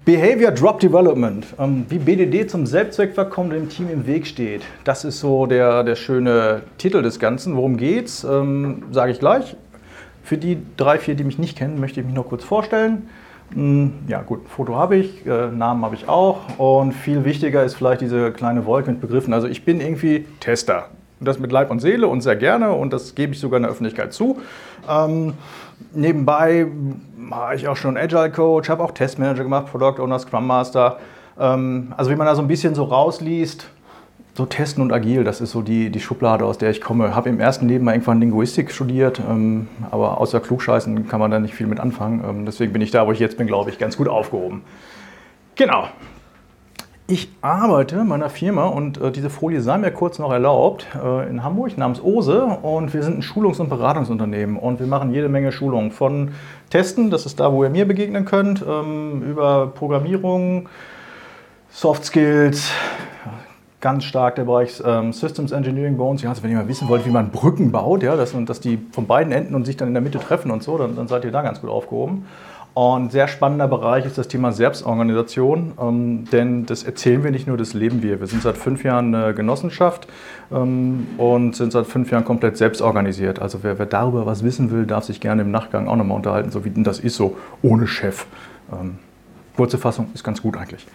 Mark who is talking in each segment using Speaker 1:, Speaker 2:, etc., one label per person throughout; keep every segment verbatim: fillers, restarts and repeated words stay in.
Speaker 1: Behavior Drop Development, ähm, wie B D D zum Selbstzweckverkommen dem Team im Weg steht. Das ist so der, der schöne Titel des Ganzen. Worum geht's? Ähm, sage ich gleich. Für die drei, vier, die mich nicht kennen, möchte ich mich noch kurz vorstellen. Ja gut, Foto habe ich, äh, Namen habe ich auch und viel wichtiger ist vielleicht diese kleine Wolke mit Begriffen. Also ich bin irgendwie Tester. Das mit Leib und Seele und sehr gerne und das gebe ich sogar in der Öffentlichkeit zu. Ähm, nebenbei war ich auch schon Agile Coach, habe auch Testmanager gemacht, Product Owner, Scrum Master. Ähm, also wie man da so ein bisschen so rausliest, so Testen und Agil, das ist so die, die Schublade, aus der ich komme. Habe im ersten Leben mal irgendwann Linguistik studiert, ähm, aber außer Klugscheißen kann man da nicht viel mit anfangen. Ähm, deswegen bin ich da, wo ich jetzt bin, glaube ich, ganz gut aufgehoben. Genau. Ich arbeite in meiner Firma und äh, diese Folie sei mir kurz noch erlaubt, äh, in Hamburg namens Ose und wir sind ein Schulungs- und Beratungsunternehmen und wir machen jede Menge Schulungen von Testen, das ist da, wo ihr mir begegnen könnt, ähm, über Programmierung, Soft Skills, ganz stark der Bereich ähm, Systems Engineering bei uns. Ja, also wenn ihr mal wissen wollt, wie man Brücken baut, ja, dass, dass die von beiden Enden und sich dann in der Mitte treffen und so, dann, dann seid ihr da ganz gut aufgehoben. Und sehr spannender Bereich ist das Thema Selbstorganisation, ähm, denn das erzählen wir nicht nur, das leben wir. Wir sind seit fünf Jahren eine Genossenschaft ähm, und sind seit fünf Jahren komplett selbst organisiert. Also wer, wer darüber was wissen will, darf sich gerne im Nachgang auch nochmal unterhalten, so wie denn das ist, so ohne Chef. Ähm, kurze Fassung ist ganz gut eigentlich.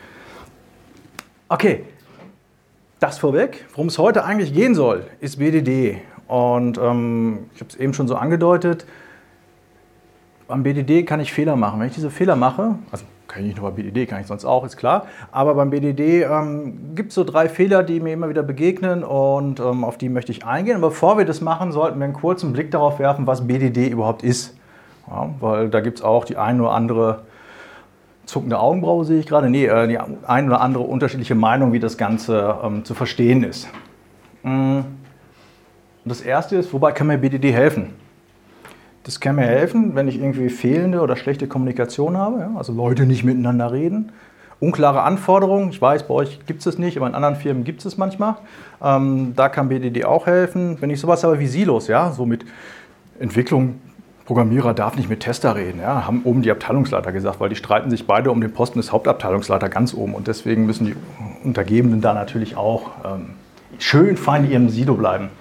Speaker 1: Okay, das vorweg. Worum es heute eigentlich gehen soll, ist B D D. Und ähm, ich habe es eben schon so angedeutet, beim B D D kann ich Fehler machen. Wenn ich diese Fehler mache, also kann ich nicht nur bei B D D, kann ich sonst auch, ist klar, aber beim B D D ähm, gibt es so drei Fehler, die mir immer wieder begegnen und ähm, auf die möchte ich eingehen. Aber bevor wir das machen, sollten wir einen kurzen Blick darauf werfen, was B D D überhaupt ist. Ja, weil da gibt es auch die ein oder andere zuckende Augenbraue, sehe ich gerade, nee, äh, die ein oder andere unterschiedliche Meinung, wie das Ganze ähm, zu verstehen ist. Und das erste ist, wobei kann mir B D D helfen? Das kann mir helfen, wenn ich irgendwie fehlende oder schlechte Kommunikation habe, ja, also Leute nicht miteinander reden. Unklare Anforderungen, ich weiß, bei euch gibt es es nicht, aber in anderen Firmen gibt es es manchmal. Ähm, da kann B D D auch helfen. Wenn ich sowas habe wie Silos, ja, so mit Entwicklung, Programmierer darf nicht mit Tester reden, ja, haben oben die Abteilungsleiter gesagt, weil die streiten sich beide um den Posten des Hauptabteilungsleiters ganz oben und deswegen müssen die Untergebenen da natürlich auch ähm, schön fein in ihrem Silo bleiben.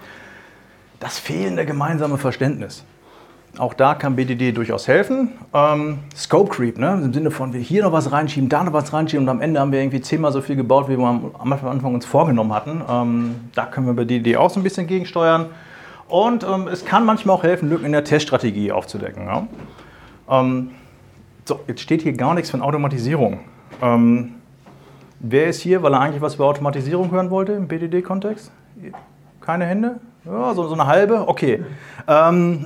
Speaker 1: Das fehlende gemeinsame Verständnis. Auch da kann B D D durchaus helfen. Ähm, Scope Creep, ne? Im Sinne von, wir hier noch was reinschieben, da noch was reinschieben und am Ende haben wir irgendwie zehnmal so viel gebaut, wie wir am Anfang uns vorgenommen hatten. Ähm, da können wir bei B D D auch so ein bisschen gegensteuern. Und ähm, es kann manchmal auch helfen, Lücken in der Teststrategie aufzudecken. Ja? Ähm, so, jetzt steht hier gar nichts von Automatisierung. Ähm, wer ist hier, weil er eigentlich was über Automatisierung hören wollte im B D D-Kontext? Keine Hände? Ja, so, so eine halbe? Okay. Ähm,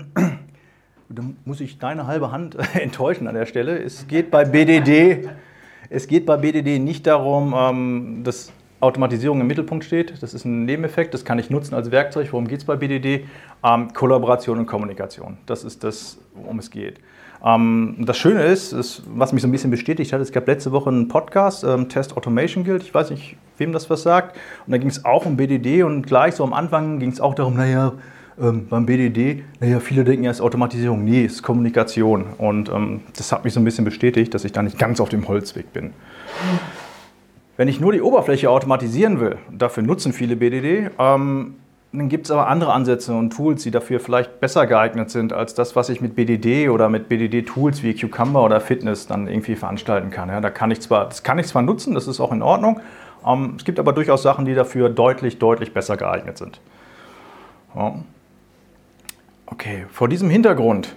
Speaker 1: Dann muss ich deine halbe Hand enttäuschen an der Stelle. Es geht bei B D D, es geht bei B D D nicht darum, dass Automatisierung im Mittelpunkt steht. Das ist ein Nebeneffekt, das kann ich nutzen als Werkzeug. Worum geht es bei B D D? Ähm, Kollaboration und Kommunikation. Das ist das, worum es geht. Ähm, das Schöne ist, ist, was mich so ein bisschen bestätigt hat, es gab letzte Woche einen Podcast, ähm, Test Automation Guild. Ich weiß nicht, wem das was sagt. Und da ging es auch um B D D und gleich so am Anfang ging es auch darum, naja, Ähm, beim B D D, naja, viele denken ja, es ist Automatisierung. Nee, es ist Kommunikation. Und ähm, das hat mich so ein bisschen bestätigt, dass ich da nicht ganz auf dem Holzweg bin. Wenn ich nur die Oberfläche automatisieren will, dafür nutzen viele B D D, ähm, dann gibt es aber andere Ansätze und Tools, die dafür vielleicht besser geeignet sind, als das, was ich mit B D D oder mit B D D-Tools wie Cucumber oder Fitness dann irgendwie veranstalten kann. Ja, da kann ich zwar, das kann ich zwar nutzen, das ist auch in Ordnung, ähm, es gibt aber durchaus Sachen, die dafür deutlich, deutlich besser geeignet sind. Ja. Okay, vor diesem Hintergrund,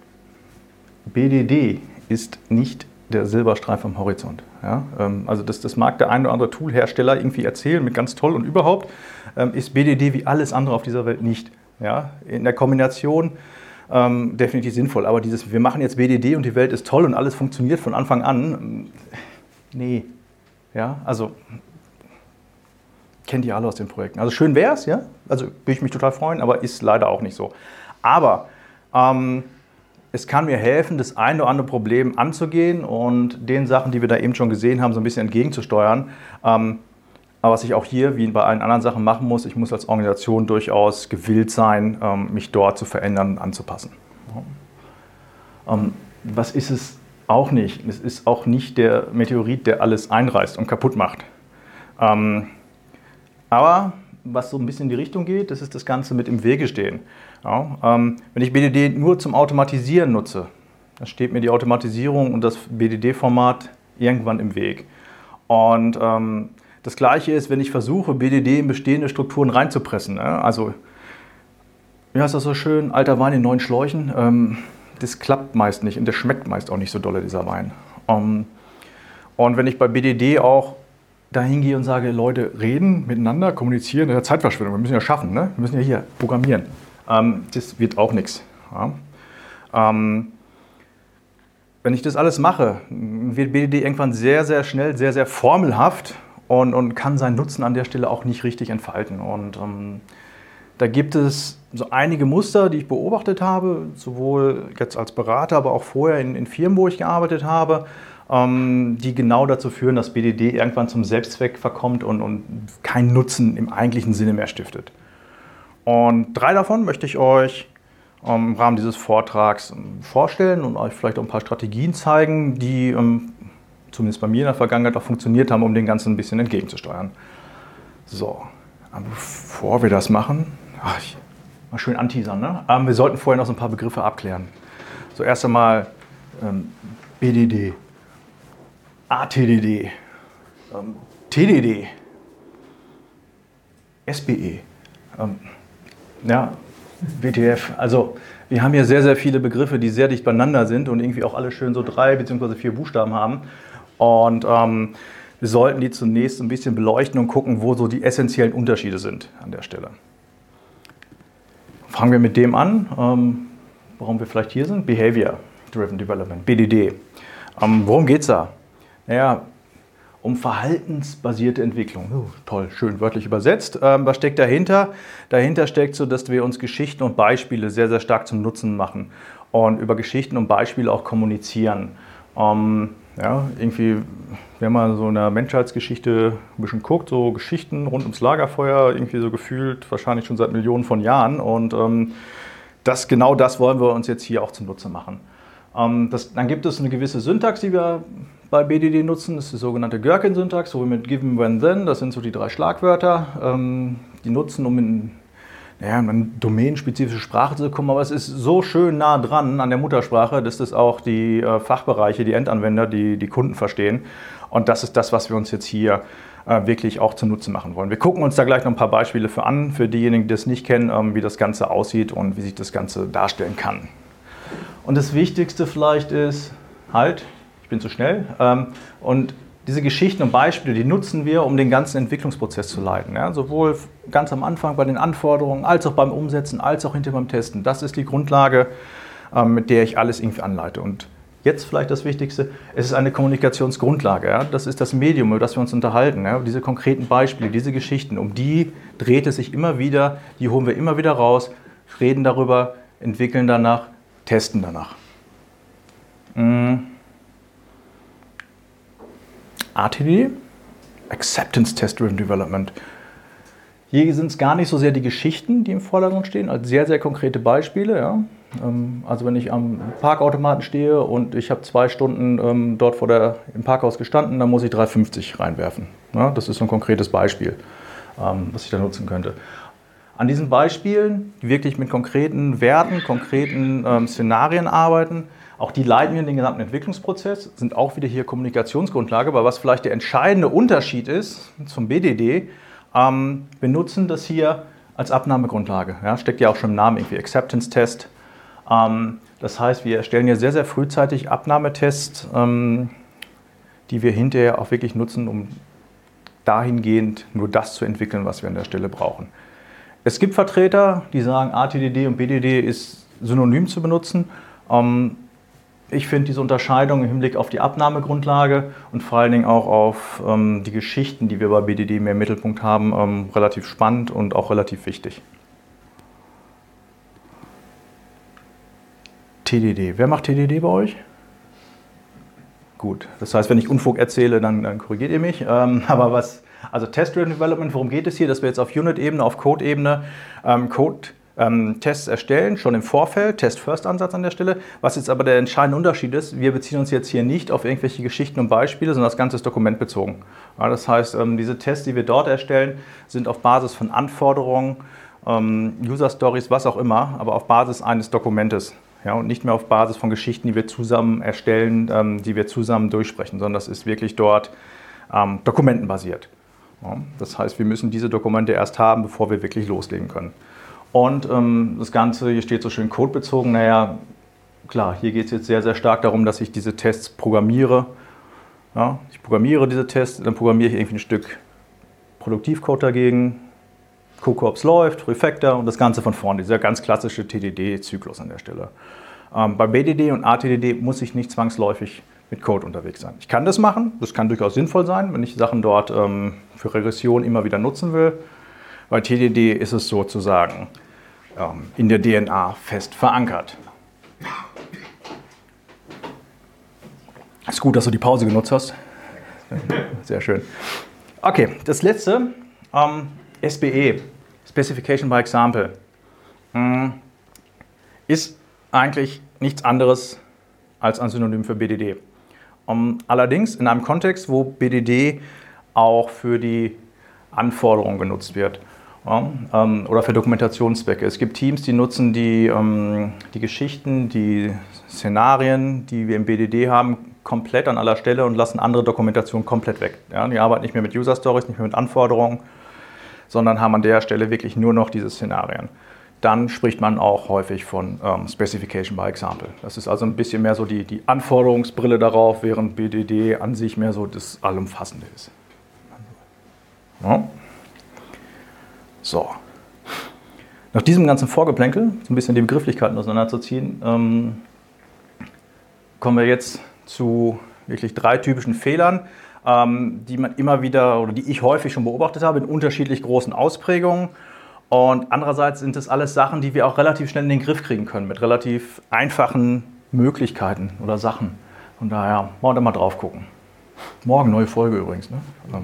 Speaker 1: B D D ist nicht der Silberstreif am Horizont. Ja? Also das, das mag der ein oder andere Toolhersteller irgendwie erzählen mit ganz toll und überhaupt, ähm, ist B D D wie alles andere auf dieser Welt nicht. Ja? In der Kombination ähm, definitiv sinnvoll, aber dieses, wir machen jetzt B D D und die Welt ist toll und alles funktioniert von Anfang an, nee. Ja? Also kennt ihr alle aus den Projekten. Also schön wäre es, ja? Also würde ich mich total freuen, aber ist leider auch nicht so. Aber ähm, es kann mir helfen, das eine oder andere Problem anzugehen und den Sachen, die wir da eben schon gesehen haben, so ein bisschen entgegenzusteuern. Ähm, aber was ich auch hier, wie bei allen anderen Sachen machen muss, ich muss als Organisation durchaus gewillt sein, ähm, mich dort zu verändern und anzupassen. Ja. Ähm, was ist es auch nicht. Es ist auch nicht der Meteorit, der alles einreißt und kaputt macht. Ähm, aber was so ein bisschen in die Richtung geht, das ist das Ganze mit im Wege stehen. Ja, ähm, wenn ich B D D nur zum Automatisieren nutze, dann steht mir die Automatisierung und das B D D-Format irgendwann im Weg. Und ähm, das Gleiche ist, wenn ich versuche, B D D in bestehende Strukturen reinzupressen. Ne? Also, wie heißt das so schön, alter Wein in neuen Schläuchen. Ähm, das klappt meist nicht und das schmeckt meist auch nicht so dolle, dieser Wein. Ähm, und wenn ich bei B D D auch dahin gehe und sage, Leute, reden miteinander, kommunizieren, das ist ja Zeitverschwendung, wir müssen ja schaffen, ne? Wir müssen ja hier programmieren. Ähm, das wird auch nichts. Ja? Ähm, wenn ich das alles mache, wird B D D irgendwann sehr, sehr schnell, sehr, sehr formelhaft und, und kann seinen Nutzen an der Stelle auch nicht richtig entfalten. Und ähm, da gibt es so einige Muster, die ich beobachtet habe, sowohl jetzt als Berater, aber auch vorher in, in Firmen, wo ich gearbeitet habe, ähm, die genau dazu führen, dass B D D irgendwann zum Selbstzweck verkommt und, und keinen Nutzen im eigentlichen Sinne mehr stiftet. Und drei davon möchte ich euch im Rahmen dieses Vortrags vorstellen und euch vielleicht auch ein paar Strategien zeigen, die zumindest bei mir in der Vergangenheit auch funktioniert haben, um dem Ganzen ein bisschen entgegenzusteuern. So, aber bevor wir das machen, ach, ich, mal schön anteasern, ne? Aber wir sollten vorher noch so ein paar Begriffe abklären. So, erst einmal ähm, B D D, A T D D, ähm, T D D, S B E. Ähm, Ja, W T F. Also wir haben hier sehr, sehr viele Begriffe, die sehr dicht beieinander sind und irgendwie auch alle schön so drei bzw. vier Buchstaben haben. Und ähm, wir sollten die zunächst ein bisschen beleuchten und gucken, wo so die essentiellen Unterschiede sind an der Stelle. Fangen wir mit dem an, ähm, warum wir vielleicht hier sind. Behavior Driven Development, B D D. Ähm, worum geht es da? Naja, um verhaltensbasierte Entwicklung. Uh, toll, schön wörtlich übersetzt. Ähm, was steckt dahinter? Dahinter steckt so, dass wir uns Geschichten und Beispiele sehr, sehr stark zum Nutzen machen und über Geschichten und Beispiele auch kommunizieren. Ähm, ja, irgendwie, wenn man so in der Menschheitsgeschichte ein bisschen guckt, so Geschichten rund ums Lagerfeuer, irgendwie so gefühlt, wahrscheinlich schon seit Millionen von Jahren. Und ähm, das, genau das wollen wir uns jetzt hier auch zum Nutzen machen. Ähm, das, dann gibt es eine gewisse Syntax, die wir bei B D D nutzen. Das ist die sogenannte Gherkin-Syntax, so wie mit Given, When, Then. Das sind so die drei Schlagwörter, ähm, die nutzen, um in, naja, in eine domänenspezifische Sprache zu kommen. Aber es ist so schön nah dran an der Muttersprache, dass das auch die äh, Fachbereiche, die Endanwender, die, die Kunden verstehen. Und das ist das, was wir uns jetzt hier äh, wirklich auch zunutze machen wollen. Wir gucken uns da gleich noch ein paar Beispiele für an, für diejenigen, die das nicht kennen, ähm, wie das Ganze aussieht und wie sich das Ganze darstellen kann. Und das Wichtigste vielleicht ist, halt, ich bin zu schnell, ähm, und diese Geschichten und Beispiele, die nutzen wir, um den ganzen Entwicklungsprozess zu leiten. Ja? Sowohl ganz am Anfang bei den Anforderungen, als auch beim Umsetzen, als auch hinterher beim Testen. Das ist die Grundlage, ähm, mit der ich alles irgendwie anleite. Und jetzt vielleicht das Wichtigste, es ist eine Kommunikationsgrundlage. Ja? Das ist das Medium, über das wir uns unterhalten. Ja? Diese konkreten Beispiele, diese Geschichten, um die dreht es sich immer wieder, die holen wir immer wieder raus, reden darüber, entwickeln danach, testen danach. Mhm. A T D D, Acceptance Test Driven Development. Hier sind es gar nicht so sehr die Geschichten, die im Vordergrund stehen, als sehr, sehr konkrete Beispiele. Ja. Also wenn ich am Parkautomaten stehe und ich habe zwei Stunden ähm, dort vor der, im Parkhaus gestanden, dann muss ich drei fünfzig reinwerfen. Ja, das ist so ein konkretes Beispiel, ähm, was ich da nutzen könnte. An diesen Beispielen, die wirklich mit konkreten Werten, konkreten ähm, Szenarien arbeiten, auch die leiten wir in den gesamten Entwicklungsprozess, sind auch wieder hier Kommunikationsgrundlage, aber was vielleicht der entscheidende Unterschied ist zum B D D, ähm, wir nutzen das hier als Abnahmegrundlage. Ja, steckt ja auch schon im Namen irgendwie Acceptance Test. Ähm, das heißt, wir erstellen hier sehr, sehr frühzeitig Abnahmetests, ähm, die wir hinterher auch wirklich nutzen, um dahingehend nur das zu entwickeln, was wir an der Stelle brauchen. Es gibt Vertreter, die sagen, A T D D und B D D ist synonym zu benutzen. Ähm, Ich finde diese Unterscheidung im Hinblick auf die Abnahmegrundlage und vor allen Dingen auch auf ähm, die Geschichten, die wir bei B D D mehr im Mittelpunkt haben, ähm, relativ spannend und auch relativ wichtig. T D D. Wer macht T D D bei euch? Gut, das heißt, wenn ich Unfug erzähle, dann, dann korrigiert ihr mich. Ähm, aber was, also Test-Driven Development, worum geht es hier? Dass wir jetzt auf Unit-Ebene, auf Code-Ebene ähm, Code ähm, Tests erstellen, schon im Vorfeld, Test-First-Ansatz an der Stelle. Was jetzt aber der entscheidende Unterschied ist, wir beziehen uns jetzt hier nicht auf irgendwelche Geschichten und Beispiele, sondern das Ganze ist dokumentbezogen. Ja, das heißt, ähm, diese Tests, die wir dort erstellen, sind auf Basis von Anforderungen, ähm, User-Stories, was auch immer, aber auf Basis eines Dokumentes. Ja, und nicht mehr auf Basis von Geschichten, die wir zusammen erstellen, ähm, die wir zusammen durchsprechen, sondern das ist wirklich dort ähm, dokumentenbasiert. Ja, das heißt, wir müssen diese Dokumente erst haben, bevor wir wirklich loslegen können. Und ähm, das Ganze, hier steht so schön codebezogen, naja, klar, hier geht es jetzt sehr, sehr stark darum, dass ich diese Tests programmiere. Ja, ich programmiere diese Tests, dann programmiere ich irgendwie ein Stück Produktivcode dagegen, gucke, ob es läuft, Refactor und das Ganze von vorne, dieser ganz klassische T D D-Zyklus an der Stelle. Ähm, bei B D D und A T D D muss ich nicht zwangsläufig mit Code unterwegs sein. Ich kann das machen, das kann durchaus sinnvoll sein, wenn ich Sachen dort ähm, für Regression immer wieder nutzen will. Bei T D D ist es sozusagen ähm, in der D N A fest verankert. Ist gut, dass du die Pause genutzt hast. Sehr schön. Okay, das letzte, ähm, S B E, Specification by Example, ist eigentlich nichts anderes als ein Synonym für B D D. Um, allerdings in einem Kontext, wo B D D auch für die Anforderungen genutzt wird. Ja, ähm, oder für Dokumentationszwecke. Es gibt Teams, die nutzen die, ähm, die Geschichten, die Szenarien, die wir im B D D haben, komplett an aller Stelle und lassen andere Dokumentation komplett weg. Ja, die arbeiten nicht mehr mit User Stories, nicht mehr mit Anforderungen, sondern haben an der Stelle wirklich nur noch diese Szenarien. Dann spricht man auch häufig von ähm, Specification by Example. Das ist also ein bisschen mehr so die, die Anforderungsbrille darauf, während B D D an sich mehr so das Allumfassende ist. Ja. So, nach diesem ganzen Vorgeplänkel, so ein bisschen die Begrifflichkeiten auseinanderzuziehen, ähm, kommen wir jetzt zu wirklich drei typischen Fehlern, ähm, die man immer wieder oder die ich häufig schon beobachtet habe in unterschiedlich großen Ausprägungen. Und andererseits sind es alles Sachen, die wir auch relativ schnell in den Griff kriegen können mit relativ einfachen Möglichkeiten oder Sachen. Von daher, wollen wir mal drauf gucken. Morgen neue Folge übrigens. Ne? Ähm.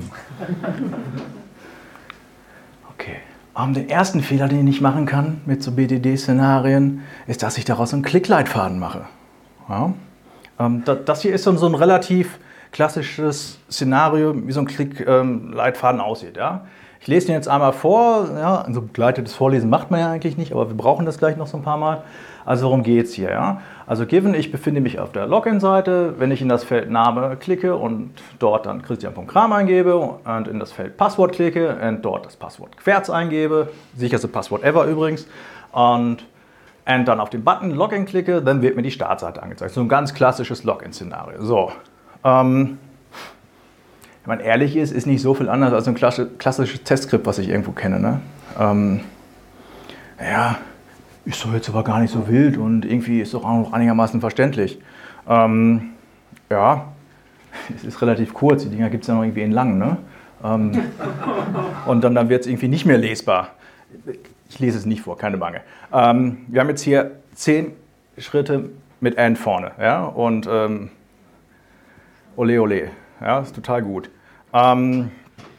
Speaker 1: Okay. Um, den ersten Fehler, den ich machen kann mit so B D D-Szenarien, ist, dass ich daraus einen Klickleitfaden mache. Ja? Um, das hier ist so ein relativ klassisches Szenario, wie so ein Klickleitfaden aussieht. Ja? Ich lese den jetzt einmal vor. Ja? Also begleitetes Vorlesen macht man ja eigentlich nicht, aber wir brauchen das gleich noch so ein paar Mal. Also worum geht es hier? Ja? Also given, ich befinde mich auf der Login-Seite. Wenn ich in das Feld Name klicke und dort dann Christian Punkt Kram eingebe und in das Feld Passwort klicke und dort das Passwort Querz eingebe, sicherste Passwort ever übrigens, und, und dann auf den Button Login klicke, dann wird mir die Startseite angezeigt. So ein ganz klassisches Login-Szenario. So, ähm, wenn man ehrlich ist, ist nicht so viel anders als ein klassisches Testskript, was ich irgendwo kenne. Ne? Ähm, ja, ist doch jetzt aber gar nicht so wild und irgendwie ist doch auch noch einigermaßen verständlich. Ähm, ja, es ist relativ kurz, die Dinger gibt es ja noch irgendwie in lang. Ne? Ähm, und dann, dann wird es irgendwie nicht mehr lesbar. Ich lese es nicht vor, keine Bange. Ähm, wir haben jetzt hier zehn Schritte mit and vorne. Ja? Und ähm, ole ole, ja, ist total gut. Ähm,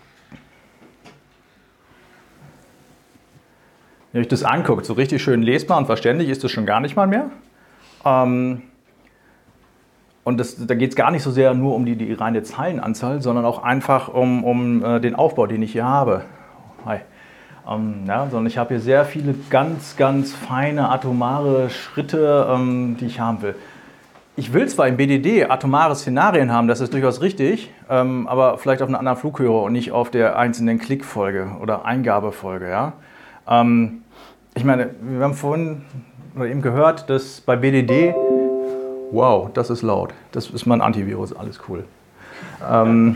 Speaker 1: Wenn ich das anguckt, so richtig schön lesbar und verständlich ist das schon gar nicht mal mehr. Ähm, und das, da geht es gar nicht so sehr nur um die, die reine Zeilenanzahl, sondern auch einfach um, um äh, den Aufbau, den ich hier habe. Hi. Ähm, ja, sondern ich habe hier sehr viele ganz, ganz feine atomare Schritte, ähm, die ich haben will. Ich will zwar im B D D atomare Szenarien haben, das ist durchaus richtig, ähm, aber vielleicht auf einer anderen Flughöhe und nicht auf der einzelnen Klickfolge oder Eingabefolge. Ja? Ähm, ich meine, wir haben vorhin oder eben gehört, dass bei B D D, wow, das ist laut, das ist mein Antivirus, alles cool. Ähm,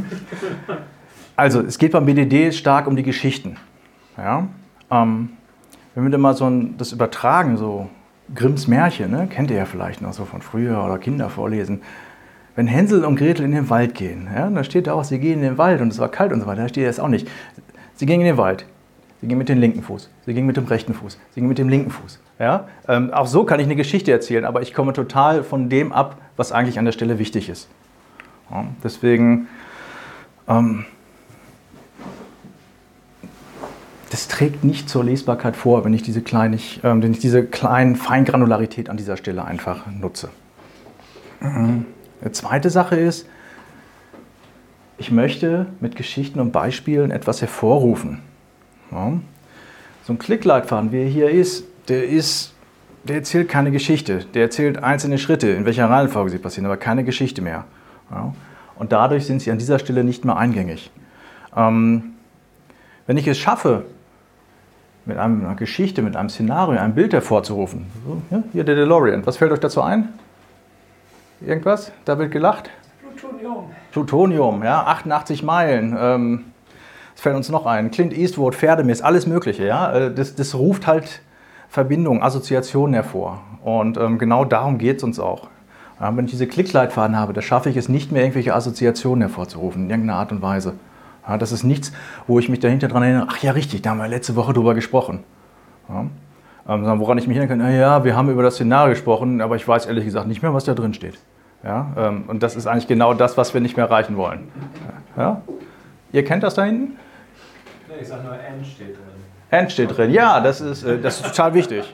Speaker 1: also, es geht beim B D D stark um die Geschichten. Ja? Ähm, wenn wir dann mal so ein, das übertragen, so Grimms Märchen, ne? Kennt ihr ja vielleicht noch so von früher oder Kinder vorlesen. Wenn Hänsel und Gretel in den Wald gehen, ja, da steht da auch, sie gehen in den Wald und es war kalt und so weiter, da steht das auch nicht. Sie gingen in den Wald, sie gingen mit dem linken Fuß, sie gingen mit dem rechten Fuß, sie gingen mit dem linken Fuß. Ja? Ähm, auch so kann ich eine Geschichte erzählen, aber ich komme total von dem ab, was eigentlich an der Stelle wichtig ist. Ja, deswegen, ähm, das trägt nicht zur Lesbarkeit vor, wenn ich diese, kleinig, äh, wenn ich diese kleinen Feingranularität an dieser Stelle einfach nutze. Mhm. Eine zweite Sache ist, ich möchte mit Geschichten und Beispielen etwas hervorrufen. Ja. So ein Klickleitfaden, wie er hier ist, der ist, der erzählt keine Geschichte. Der erzählt einzelne Schritte, in welcher Reihenfolge sie passieren, aber keine Geschichte mehr. Ja. Und dadurch sind sie an dieser Stelle nicht mehr eingängig. Ähm, wenn ich es schaffe, mit einer Geschichte, mit einem Szenario, ein Bild hervorzurufen, so, ja, hier der DeLorean, was fällt euch dazu ein? Irgendwas? Da wird gelacht?
Speaker 2: Plutonium.
Speaker 1: Plutonium, ja, achtundachtzig Meilen. Ähm, was fällt uns noch ein? Clint Eastwood, Pferdemist, alles Mögliche. Ja? Das, das ruft halt Verbindungen, Assoziationen hervor. Und ähm, genau darum geht es uns auch. Ja, wenn ich diese Klickleitfaden habe, da schaffe ich es nicht mehr, irgendwelche Assoziationen hervorzurufen, in irgendeiner Art und Weise. Ja, das ist nichts, wo ich mich dahinter dran erinnere, ach ja, richtig, da haben wir letzte Woche drüber gesprochen. Ja, ähm, woran ich mich erinnern kann, ja, wir haben über das Szenario gesprochen, aber ich weiß ehrlich gesagt nicht mehr, was da drin steht. Ja, ähm, und das ist eigentlich genau das, was wir nicht mehr erreichen wollen. Ja? Ihr kennt das da hinten?
Speaker 2: Nee, ich sag nur, N steht drin.
Speaker 1: N steht drin, ja, das ist, äh, das ist total wichtig.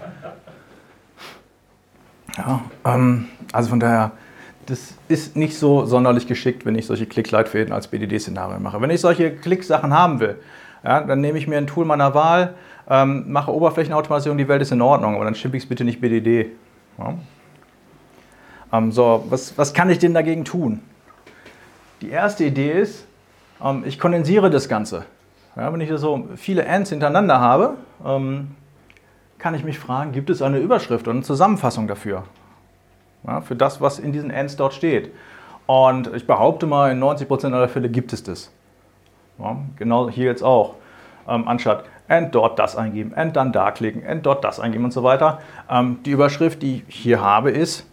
Speaker 1: Ja, ähm, also von daher, das ist nicht so sonderlich geschickt, wenn ich solche Klickleitfäden als B D D-Szenario mache. Wenn ich solche Klicksachen haben will, ja, dann nehme ich mir ein Tool meiner Wahl, ähm, mache Oberflächenautomatisierung, die Welt ist in Ordnung, aber dann schimpfe ich es bitte nicht B D D. Ja. Ähm, so, was, was kann ich denn dagegen tun? Die erste Idee ist, ähm, ich kondensiere das Ganze. Ja, wenn ich so viele Ends hintereinander habe, ähm, kann ich mich fragen, gibt es eine Überschrift und eine Zusammenfassung dafür? Ja, für das, was in diesen Ends dort steht. Und ich behaupte mal, in neunzig Prozent aller Fälle gibt es das. Ja, genau hier jetzt auch. Ähm, anstatt End dort das eingeben, End dann da klicken, End dort das eingeben und so weiter. Ähm, die Überschrift, die ich hier habe, ist: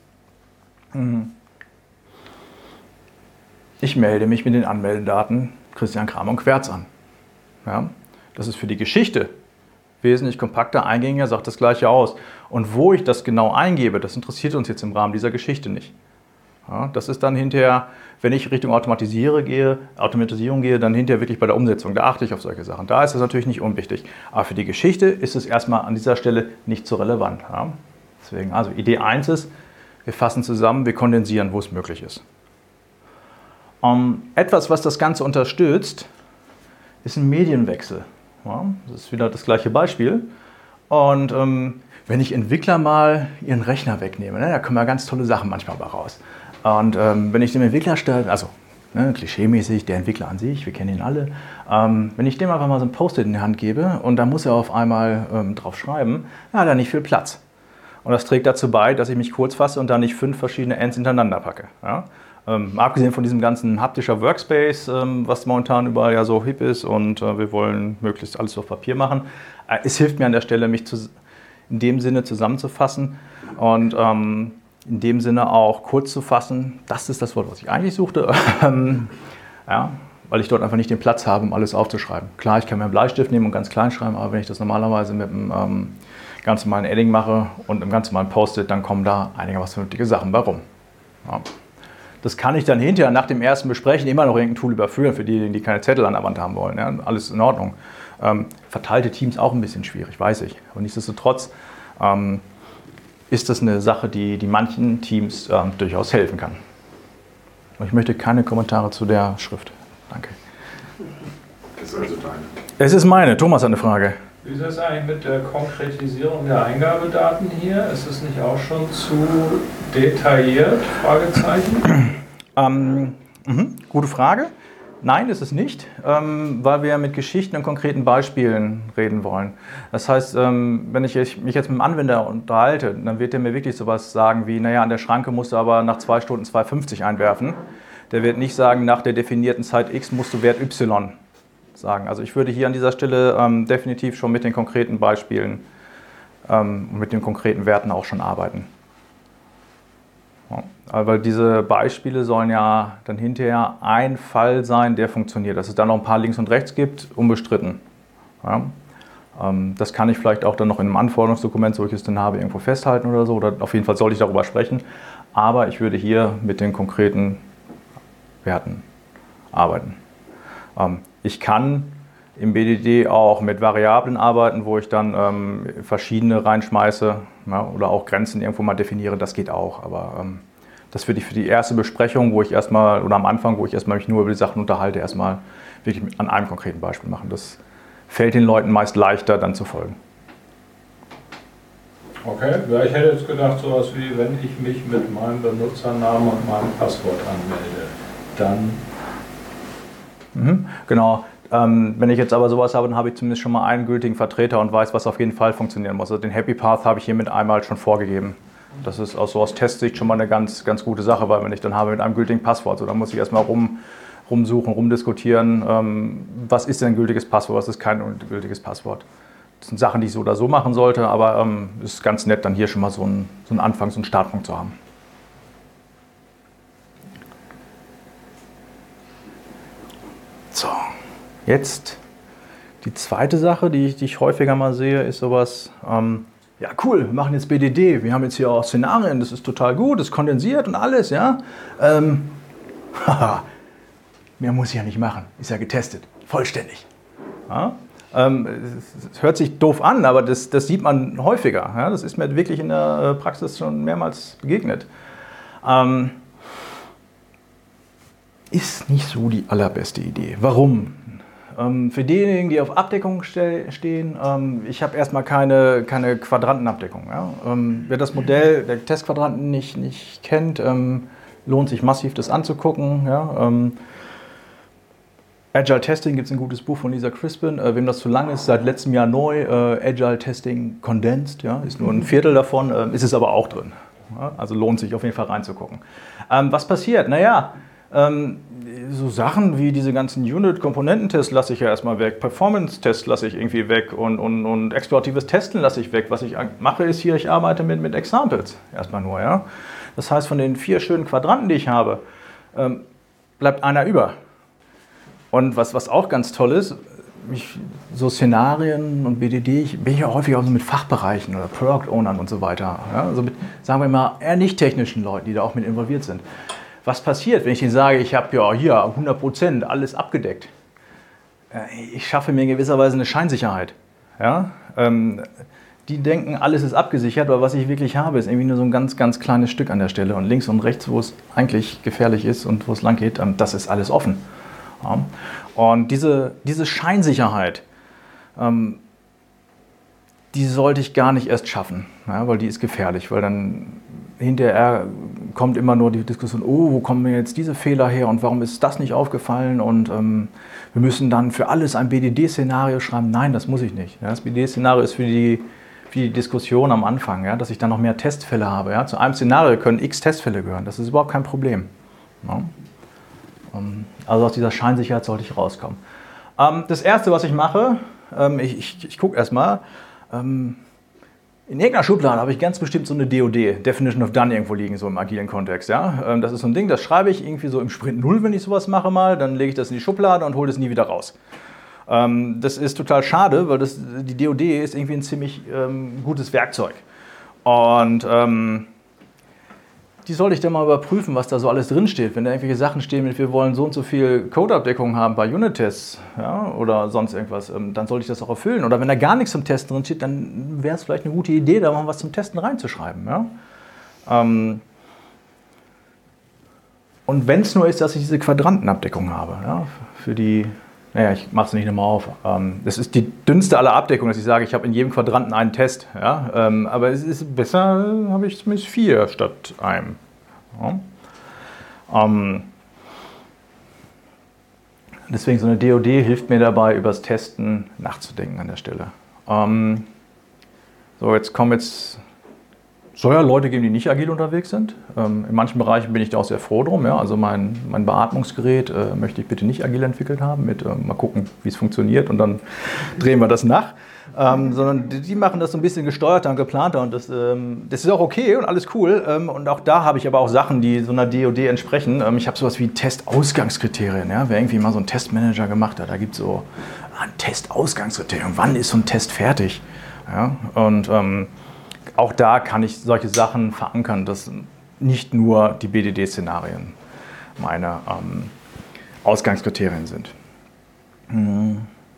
Speaker 1: Ich melde mich mit den Anmeldedaten Christian Kramer und Querz an. Ja, das ist für die Geschichte wesentlich kompakter, eingängiger, sagt das Gleiche aus. Und wo ich das genau eingebe, das interessiert uns jetzt im Rahmen dieser Geschichte nicht. Ja, das ist dann hinterher, wenn ich Richtung Automatisiere gehe, Automatisierung gehe, dann hinterher wirklich bei der Umsetzung. Da achte ich auf solche Sachen. Da ist das natürlich nicht unwichtig. Aber für die Geschichte ist es erstmal an dieser Stelle nicht so relevant. Ja, deswegen, also Idee eins ist, wir fassen zusammen, wir kondensieren, wo es möglich ist. Um, etwas, was das Ganze unterstützt, ist ein Medienwechsel. Ja, das ist wieder das gleiche Beispiel. Und ähm, wenn ich Entwickler mal ihren Rechner wegnehme, ne, da kommen ja ganz tolle Sachen manchmal bei raus. Und ähm, wenn ich dem Entwickler stelle, also ne, klischeemäßig, der Entwickler an sich, wir kennen ihn alle, ähm, wenn ich dem einfach mal so ein Post-it in die Hand gebe und da muss er auf einmal ähm, drauf schreiben, dann hat er nicht viel Platz. Und das trägt dazu bei, dass ich mich kurz fasse und da nicht fünf verschiedene Ends hintereinander packe. Ja? Ähm, abgesehen von diesem ganzen haptischer Workspace, ähm, was momentan überall ja so hip ist und äh, wir wollen möglichst alles auf Papier machen, äh, es hilft mir an der Stelle, mich zu, in dem Sinne zusammenzufassen und ähm, in dem Sinne auch kurz zu fassen. Das ist das Wort, was ich eigentlich suchte, ja, weil ich dort einfach nicht den Platz habe, um alles aufzuschreiben. Klar, ich kann mir einen Bleistift nehmen und ganz klein schreiben, aber wenn ich das normalerweise mit einem ähm, ganz normalen Edding mache und einem ganz normalen Post-it, dann kommen da einigermaßen vernünftige Sachen bei rum. Ja. Das kann ich dann hinterher nach dem ersten Besprechen immer noch irgendein Tool überführen, für diejenigen, die keine Zettel an der Wand haben wollen. Ja, alles in Ordnung. Ähm, verteilte Teams auch ein bisschen schwierig, weiß ich. Aber nichtsdestotrotz ähm, ist das eine Sache, die, die manchen Teams ähm, durchaus helfen kann. Und ich möchte keine Kommentare zu der Schrift. Danke.
Speaker 3: Das ist also deine.
Speaker 1: Es ist meine. Thomas hat eine Frage.
Speaker 2: Wie ist das eigentlich mit der Konkretisierung der Eingabedaten hier? Ist es nicht auch schon zu detailliert? Fragezeichen.
Speaker 1: Ähm, mh, gute Frage. Nein, ist es nicht, ähm, weil wir mit Geschichten und konkreten Beispielen reden wollen. Das heißt, ähm, wenn ich mich jetzt mit dem Anwender unterhalte, dann wird der mir wirklich sowas sagen wie, naja, an der Schranke musst du aber nach zwei Stunden zwei fünfzig einwerfen. Der wird nicht sagen, nach der definierten Zeit X musst du Wert Y sagen. Also ich würde hier an dieser Stelle ähm, definitiv schon mit den konkreten Beispielen ähm, und mit den konkreten Werten auch schon arbeiten. Ja, weil diese Beispiele sollen ja dann hinterher ein Fall sein, der funktioniert. Dass es dann noch ein paar links und rechts gibt, unbestritten. Ja, ähm, das kann ich vielleicht auch dann noch in einem Anforderungsdokument, so ich es denn habe, irgendwo festhalten oder so. Oder auf jeden Fall sollte ich darüber sprechen. Aber ich würde hier mit den konkreten Werten arbeiten. Ähm, ich kann im B D D auch mit Variablen arbeiten, wo ich dann ähm, verschiedene reinschmeiße, ja, oder auch Grenzen irgendwo mal definiere, das geht auch. Aber ähm, das würde ich für die erste Besprechung, wo ich erstmal, oder am Anfang, wo ich erstmal mich nur über die Sachen unterhalte, erstmal wirklich an einem konkreten Beispiel machen. Das fällt den Leuten meist leichter, dann zu folgen.
Speaker 2: Okay, ja, ich hätte jetzt gedacht, sowas wie, wenn ich mich mit meinem Benutzernamen und meinem Passwort anmelde, dann...
Speaker 1: Mhm, genau. Ähm, wenn ich jetzt aber sowas habe, dann habe ich zumindest schon mal einen gültigen Vertreter und weiß, was auf jeden Fall funktionieren muss. Also den Happy Path habe ich hiermit einmal schon vorgegeben. Das ist auch so aus Testsicht schon mal eine ganz, ganz gute Sache, weil wenn ich dann habe mit einem gültigen Passwort, so, dann muss ich erstmal rum, rumsuchen, rumdiskutieren, ähm, was ist denn ein gültiges Passwort, was ist kein gültiges Passwort. Das sind Sachen, die ich so oder so machen sollte, aber es ähm, ist ganz nett, dann hier schon mal so einen, so einen Anfang, so einen Startpunkt zu haben. So, jetzt die zweite Sache, die ich, die ich häufiger mal sehe, ist sowas, ähm, ja cool, wir machen jetzt B D D, wir haben jetzt hier auch Szenarien, das ist total gut, das ist kondensiert und alles, ja. Ähm, haha, mehr muss ich ja nicht machen, ist ja getestet, vollständig. Ja? Ähm, es hört sich doof an, aber das, das sieht man häufiger. Ja? Das ist mir wirklich in der Praxis schon mehrmals begegnet. Ähm, ist nicht so die allerbeste Idee. Warum? Ähm, für diejenigen, die auf Abdeckung ste stehen, ähm, ich habe erstmal keine, keine Quadrantenabdeckung. Ja? Ähm, wer das Modell der Testquadranten nicht, nicht kennt, ähm, lohnt sich massiv, das anzugucken. Ja? Ähm, Agile Testing gibt es ein gutes Buch von Lisa Crispin. Äh, wem das zu lang ist, seit letztem Jahr neu. Äh, Agile Testing Condensed, ja, ist nur ein Viertel davon, äh, ist es aber auch drin. Ja, also lohnt sich auf jeden Fall reinzugucken. Ähm, was passiert? Naja, ähm, so Sachen wie diese ganzen Unit-Komponententests lasse ich ja erstmal weg, Performance-Tests lasse ich irgendwie weg und, und, und exploratives Testen lasse ich weg. Was ich mache ist hier, ich arbeite mit, mit Examples erstmal nur. Ja? Das heißt, von den vier schönen Quadranten, die ich habe, ähm, bleibt einer über. Und was, was auch ganz toll ist, ich, so Szenarien und B D D, ich bin ja häufig auch so mit Fachbereichen oder Product Ownern und so weiter. Ja? Also mit, sagen wir mal, eher nicht technischen Leuten, die da auch mit involviert sind. Was passiert, wenn ich ihnen sage, ich habe ja hier hundert Prozent alles abgedeckt? Ich schaffe mir in gewisser Weise eine Scheinsicherheit. Ja? Ähm, die denken, alles ist abgesichert, aber was ich wirklich habe, ist irgendwie nur so ein ganz, ganz kleines Stück an der Stelle. Und links und rechts, wo es eigentlich gefährlich ist und wo es lang geht, das ist alles offen. Ja. Und diese, diese Scheinsicherheit, ähm, die sollte ich gar nicht erst schaffen, ja, weil die ist gefährlich, weil dann hinterher kommt immer nur die Diskussion, oh, wo kommen mir jetzt diese Fehler her und warum ist das nicht aufgefallen und ähm, wir müssen dann für alles ein B D D-Szenario schreiben. Nein, das muss ich nicht. Ja, das B D D-Szenario ist für die, für die Diskussion am Anfang, ja, dass ich dann noch mehr Testfälle habe. Ja. Zu einem Szenario können x Testfälle gehören, das ist überhaupt kein Problem. Ja. Also aus dieser Scheinsicherheit sollte ich rauskommen. Das Erste, was ich mache, ich, ich, ich gucke erstmal, in irgendeiner Schublade habe ich ganz bestimmt so eine D O D, Definition of Done, irgendwo liegen, so im agilen Kontext. Ja? Das ist so ein Ding, das schreibe ich irgendwie so im Sprint null, wenn ich sowas mache mal, dann lege ich das in die Schublade und hole das nie wieder raus. Das ist total schade, weil das, die D O D ist irgendwie ein ziemlich ähm, gutes Werkzeug. Und ähm, die sollte ich dann mal überprüfen, was da so alles drinsteht. Wenn da irgendwelche Sachen stehen, mit wir wollen so und so viel Codeabdeckung haben bei Unit-Tests, ja, oder sonst irgendwas, dann sollte ich das auch erfüllen. Oder wenn da gar nichts zum Testen drin steht, dann wäre es vielleicht eine gute Idee, da mal was zum Testen reinzuschreiben. Ja. Ähm und wenn es nur ist, dass ich diese Quadrantenabdeckung habe, ja, für die, naja, ich mache es nicht nochmal auf. Ähm, das ist die dünnste aller Abdeckungen, dass ich sage, ich habe in jedem Quadranten einen Test. Ja? Ähm, aber es ist besser, habe ich zumindest vier statt einem. Ja? Ähm, deswegen so eine D O D hilft mir dabei, über das Testen nachzudenken an der Stelle. Ähm, so, jetzt kommen jetzt. Soll ja Leute geben, die nicht agil unterwegs sind. Ähm, in manchen Bereichen bin ich da auch sehr froh drum. Ja? Also mein, mein Beatmungsgerät äh, möchte ich bitte nicht agil entwickelt haben. Mit, äh, mal gucken, wie es funktioniert und dann drehen wir das nach. Ähm, sondern die, die machen das so ein bisschen gesteuerter und geplanter und das, ähm, das ist auch okay und alles cool. Ähm, und auch da habe ich aber auch Sachen, die so einer D O D entsprechen. Ähm, ich habe sowas wie Testausgangskriterien. Ja? Wer irgendwie mal so einen Testmanager gemacht hat, da gibt es so ein Testausgangskriterium. Wann ist so ein Test fertig? Ja? Und ähm, auch da kann ich solche Sachen verankern, dass nicht nur die B D D-Szenarien meine ähm, Ausgangskriterien sind.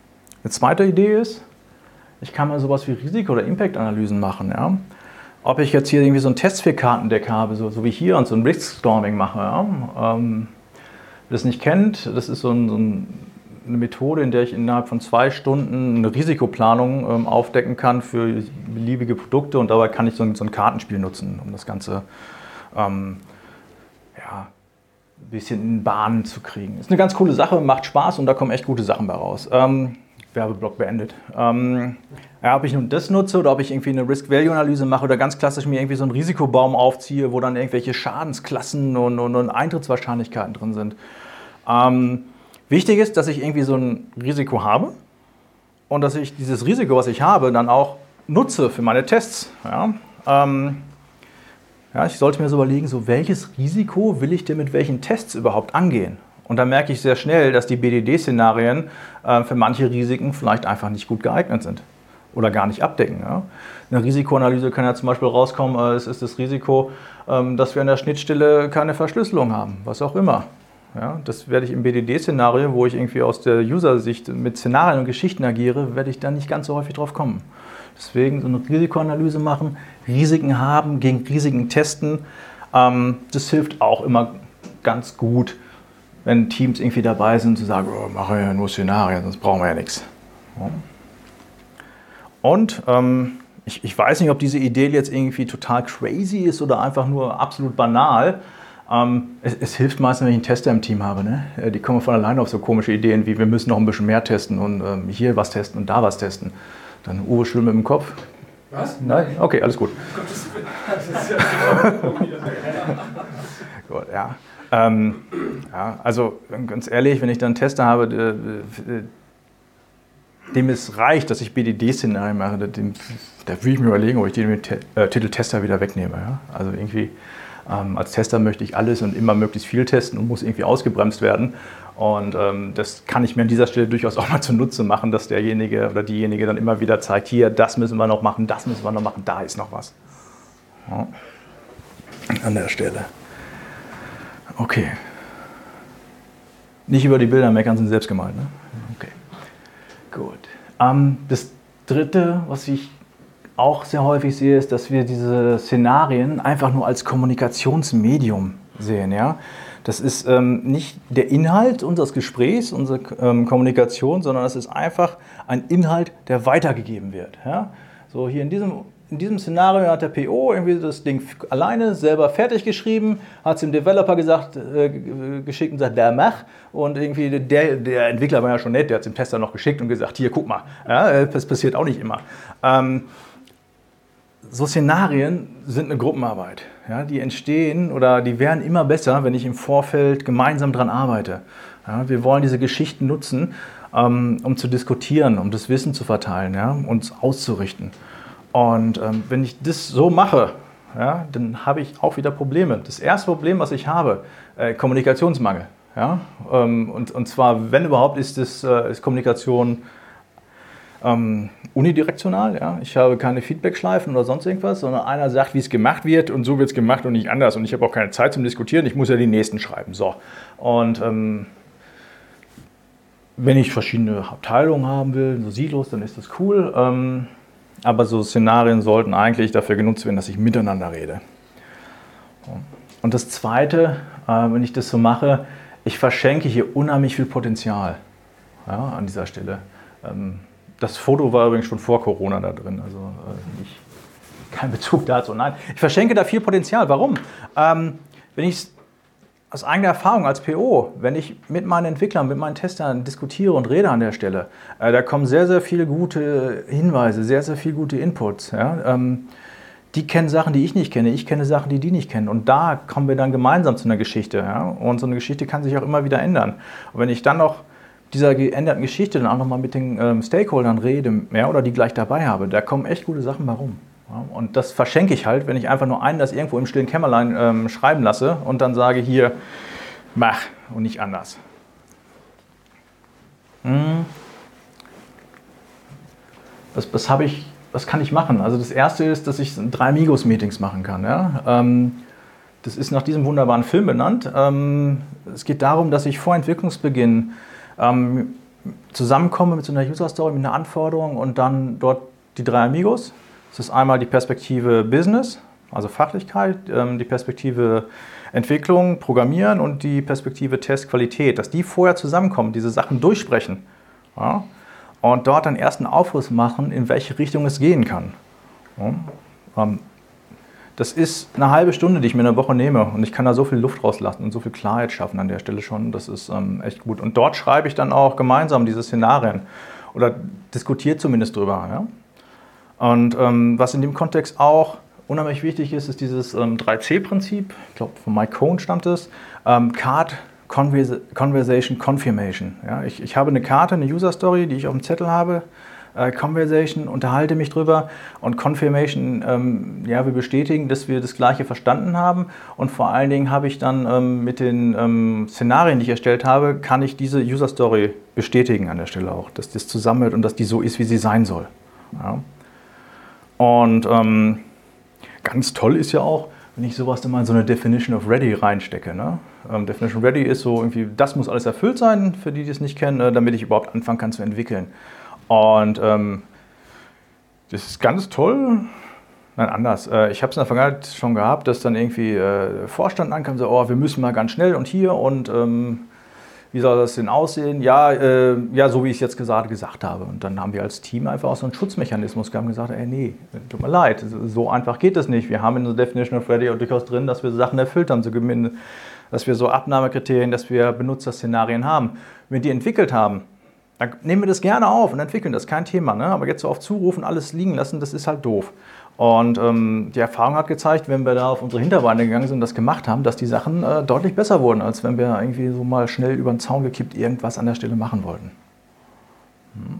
Speaker 1: Eine zweite Idee ist, ich kann mal sowas wie Risiko- oder Impact-Analysen machen. Ja? Ob ich jetzt hier irgendwie so ein Testvier-Kartendeck habe, so, so wie hier, und so ein Risk-Storming mache. Ja? Ähm, wer das nicht kennt, das ist so, ein, so ein, eine Methode, in der ich innerhalb von zwei Stunden eine Risikoplanung ähm, aufdecken kann für beliebige Produkte, und dabei kann ich so ein, so ein Kartenspiel nutzen, um das Ganze ähm, ja, ein bisschen in Bahnen zu kriegen. Ist eine ganz coole Sache, macht Spaß und da kommen echt gute Sachen bei raus. Ähm, Werbeblock beendet. Ähm, ja, ob ich nun das nutze oder ob ich irgendwie eine Risk-Value-Analyse mache oder ganz klassisch mir irgendwie so einen Risikobaum aufziehe, wo dann irgendwelche Schadensklassen und, und, und Eintrittswahrscheinlichkeiten drin sind. Ähm, wichtig ist, dass ich irgendwie so ein Risiko habe und dass ich dieses Risiko, was ich habe, dann auch nutze für meine Tests. Ja? Ähm, ja, ich sollte mir so überlegen, so welches Risiko will ich denn mit welchen Tests überhaupt angehen? Und da merke ich sehr schnell, dass die B D D-Szenarien äh, für manche Risiken vielleicht einfach nicht gut geeignet sind oder gar nicht abdecken. Ja? Eine Risikoanalyse kann ja zum Beispiel rauskommen, äh, es ist das Risiko, ähm, dass wir an der Schnittstelle keine Verschlüsselung haben, was auch immer. Ja? Das werde ich im B D D-Szenario, wo ich irgendwie aus der User-Sicht mit Szenarien und Geschichten agiere, werde ich da nicht ganz so häufig drauf kommen. Deswegen so eine Risikoanalyse machen, Risiken haben, gegen Risiken testen, ähm, das hilft auch immer ganz gut, wenn Teams irgendwie dabei sind, zu sagen, oh, mache ja nur Szenarien, sonst brauchen wir ja nichts. Ja. Und ähm, ich, ich weiß nicht, ob diese Idee jetzt irgendwie total crazy ist oder einfach nur absolut banal. Ähm, es, es hilft meistens, wenn ich einen Tester im Team habe. Ne? Die kommen von alleine auf so komische Ideen wie, wir müssen noch ein bisschen mehr testen und ähm, hier was testen und da was testen. Dann Uwe schüttelt mit dem Kopf.
Speaker 2: Was?
Speaker 1: Nein? Okay, alles gut. Gut, ja. Ähm, ja, also ganz ehrlich, wenn ich dann einen Tester habe, dem es reicht, dass ich B D D-Szenarien mache, dem, da würde ich mir überlegen, ob ich den T- äh, Titel Tester wieder wegnehme. Ja? Also irgendwie ähm, als Tester möchte ich alles und immer möglichst viel testen und muss irgendwie ausgebremst werden. Und ähm, das kann ich mir an dieser Stelle durchaus auch mal zunutze machen, dass derjenige oder diejenige dann immer wieder zeigt, hier, das müssen wir noch machen, das müssen wir noch machen, da ist noch was. Ja. An der Stelle. Okay. Nicht über die Bilder meckern, sind selbst gemalt, ne? Okay. Gut. Ähm, das Dritte, was ich auch sehr häufig sehe, ist, dass wir diese Szenarien einfach nur als Kommunikationsmedium sehen, ja? Das ist ähm, nicht der Inhalt unseres Gesprächs, unsere ähm, Kommunikation, sondern es ist einfach ein Inhalt, der weitergegeben wird. Ja? So hier in diesem, in diesem Szenario hat der P O irgendwie das Ding alleine selber fertig geschrieben, hat es dem Developer gesagt, äh, geschickt und gesagt, der mach. Und irgendwie der, der Entwickler war ja schon nett, der hat es dem Tester noch geschickt und gesagt, hier, guck mal. Ja, das passiert auch nicht immer. Ähm, So Szenarien sind eine Gruppenarbeit. Ja, die entstehen oder die werden immer besser, wenn ich im Vorfeld gemeinsam daran arbeite. Ja, wir wollen diese Geschichten nutzen, ähm, um zu diskutieren, um das Wissen zu verteilen, ja, uns auszurichten. Und ähm, wenn ich das so mache, ja, dann habe ich auch wieder Probleme. Das erste Problem, was ich habe, äh, Kommunikationsmangel. Ja, ähm, und, und zwar, wenn überhaupt, ist, das, äh, ist Kommunikation Ähm, unidirektional, ja. Ich habe keine Feedback-Schleifen oder sonst irgendwas, sondern einer sagt, wie es gemacht wird und so wird es gemacht und nicht anders. Und ich habe auch keine Zeit zum Diskutieren, ich muss ja die nächsten schreiben. So. Und ähm, wenn ich verschiedene Abteilungen haben will, so Silos, dann ist das cool. Ähm, aber so Szenarien sollten eigentlich dafür genutzt werden, dass ich miteinander rede. Und das Zweite, äh, wenn ich das so mache, ich verschenke hier unheimlich viel Potenzial, ja, an dieser Stelle. Ähm, Das Foto war übrigens schon vor Corona da drin, also äh, nicht, kein Bezug dazu. Nein, ich verschenke da viel Potenzial. Warum? Ähm, wenn ich aus eigener Erfahrung als P O, wenn ich mit meinen Entwicklern, mit meinen Testern diskutiere und rede an der Stelle, äh, da kommen sehr, sehr viele gute Hinweise, sehr, sehr viele gute Inputs. Ja? Ähm, die kennen Sachen, die ich nicht kenne, ich kenne Sachen, die die nicht kennen. Und da kommen wir dann gemeinsam zu einer Geschichte. Ja? Und so eine Geschichte kann sich auch immer wieder ändern. Und wenn ich dann noch dieser geänderten Geschichte dann auch nochmal mit den ähm, Stakeholdern rede, ja, oder die gleich dabei habe, da kommen echt gute Sachen bei rum. Ja, und das verschenke ich halt, wenn ich einfach nur einen das irgendwo im stillen Kämmerlein ähm, schreiben lasse und dann sage, hier, mach und nicht anders. Hm. Was, was, habe ich, was kann ich machen? Also das Erste ist, dass ich drei Migos-Meetings machen kann. Ja? Ähm, das ist nach diesem wunderbaren Film benannt. Ähm, es geht darum, dass ich vor Entwicklungsbeginn Ähm, zusammenkomme mit so einer User-Story, mit einer Anforderung und dann dort die drei Amigos. Das ist einmal die Perspektive Business, also Fachlichkeit, die Perspektive Entwicklung, Programmieren und die Perspektive Test, Qualität, dass die vorher zusammenkommen, diese Sachen durchsprechen, ja, und dort einen ersten Aufriss machen, in welche Richtung es gehen kann. Ja, das ist eine halbe Stunde, die ich mir in der Woche nehme und ich kann da so viel Luft rauslassen und so viel Klarheit schaffen an der Stelle schon, das ist ähm, echt gut. Und dort schreibe ich dann auch gemeinsam diese Szenarien oder diskutiere zumindest drüber. Ja? Und ähm, was in dem Kontext auch unheimlich wichtig ist, ist dieses ähm, drei C Prinzip, ich glaube von Mike Cohn stammt es, ähm, Card, Conversa Conversation, Confirmation. Ja, ich, ich habe eine Karte, eine User Story, die ich auf dem Zettel habe, äh, Conversation, unterhalte mich drüber und Confirmation, ähm, ja, wir bestätigen, dass wir das Gleiche verstanden haben und vor allen Dingen habe ich dann ähm, mit den ähm, Szenarien, die ich erstellt habe, kann ich diese User Story bestätigen an der Stelle auch, dass das zusammenhält und dass die so ist, wie sie sein soll. Ja. Und ähm, ganz toll ist ja auch, wenn ich sowas dann mal in so eine Definition of Ready reinstecke. Ne? Ähm, Definition Ready ist so irgendwie, das muss alles erfüllt sein, für die, die es nicht kennen, äh, damit ich überhaupt anfangen kann zu entwickeln. Und ähm, das ist ganz toll. Nein, anders. Äh, ich habe es in der Vergangenheit schon gehabt, dass dann irgendwie äh, Vorstand ankam und so, oh, wir müssen mal ganz schnell und hier und ähm, wie soll das denn aussehen? Ja, äh, ja, so wie ich es jetzt gesagt, gesagt habe. Und dann haben wir als Team einfach auch so einen Schutzmechanismus gehabt und gesagt, ey, nee, tut mir leid, so einfach geht das nicht. Wir haben in der Definition of Ready auch durchaus drin, dass wir Sachen erfüllt haben, so, dass wir so Abnahmekriterien, dass wir Benutzerszenarien haben. Wenn wir die entwickelt haben, dann nehmen wir das gerne auf und entwickeln das, kein Thema. Ne? Aber jetzt so auf Zurufen, alles liegen lassen, das ist halt doof. Und ähm, die Erfahrung hat gezeigt, wenn wir da auf unsere Hinterbeine gegangen sind und das gemacht haben, dass die Sachen äh, deutlich besser wurden, als wenn wir irgendwie so mal schnell über den Zaun gekippt irgendwas an der Stelle machen wollten. Hm.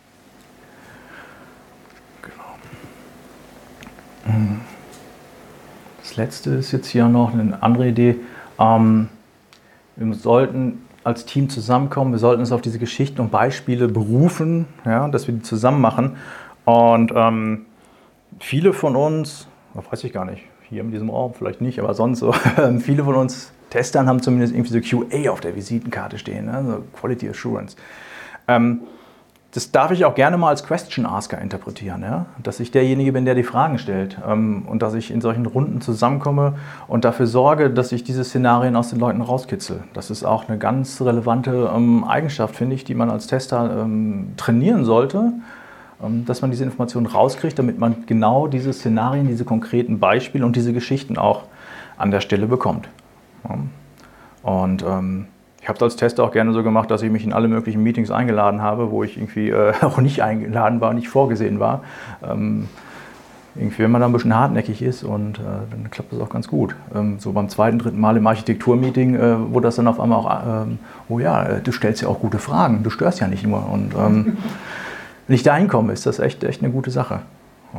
Speaker 1: Genau. Das letzte ist jetzt hier noch eine andere Idee. Ähm, wir sollten als Team zusammenkommen, wir sollten uns auf diese Geschichten und Beispiele berufen, ja, dass wir die zusammen machen. Und ähm, viele von uns, weiß ich gar nicht, hier in diesem Raum vielleicht nicht, aber sonst so, viele von uns Testern haben zumindest irgendwie so Q A auf der Visitenkarte stehen, ne? So Quality Assurance. Ähm, das darf ich auch gerne mal als Question Asker interpretieren, ja? Dass ich derjenige bin, der die Fragen stellt ähm, und dass ich in solchen Runden zusammenkomme und dafür sorge, dass ich diese Szenarien aus den Leuten rauskitzel. Das ist auch eine ganz relevante ähm, Eigenschaft, finde ich, die man als Tester ähm, trainieren sollte, dass man diese Informationen rauskriegt, damit man genau diese Szenarien, diese konkreten Beispiele und diese Geschichten auch an der Stelle bekommt. Und ähm, ich habe es als Tester auch gerne so gemacht, dass ich mich in alle möglichen Meetings eingeladen habe, wo ich irgendwie äh, auch nicht eingeladen war, nicht vorgesehen war. Ähm, irgendwie, wenn man da ein bisschen hartnäckig ist und äh, dann klappt das auch ganz gut. Ähm, so beim zweiten, dritten Mal im Architekturmeeting, äh, wo das dann auf einmal auch, ähm, oh ja, du stellst ja auch gute Fragen, du störst ja nicht nur. Und ähm, wenn ich da hinkomme, ist das echt, echt eine gute Sache. Ja.